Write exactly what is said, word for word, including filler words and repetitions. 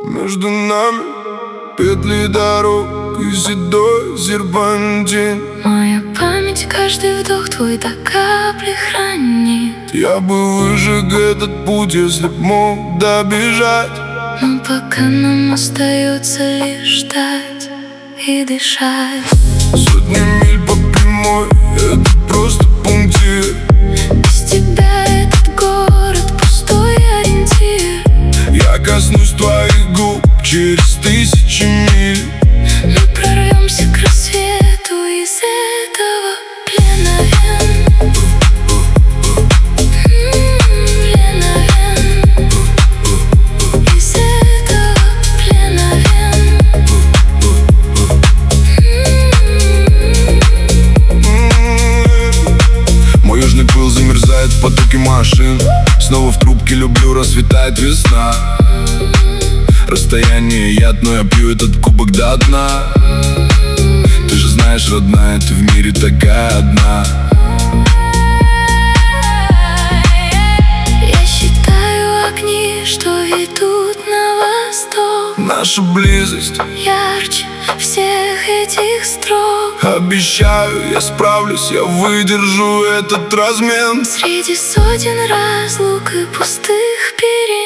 Между нами петли дорог и седой серпантин. Моя память каждый вдох твой до капли хранит. Я бы выжег этот путь, если б мог добежать. Но пока нам остается лишь ждать и дышать. Сотни миль по прямой — это просто пунктир. Без тебя этот город пустой ориентир. Я коснусь твоих губ через тысячи миль. Мы прорвемся к рассвету из этого плена вен. Плена вен. Из этого плена вен. Мой южный пыл замерзает в потоке машин. Снова в трубке люблю, расцветает весна. Расстояние яд, но я пью этот кубок до дна. Ты же знаешь, родная, ты в мире такая одна. Я считаю огни, что ведут на восток. Наша близость ярче всех этих строк. Обещаю, я справлюсь, я выдержу этот размен. Среди сотен разлук и пустых перемен.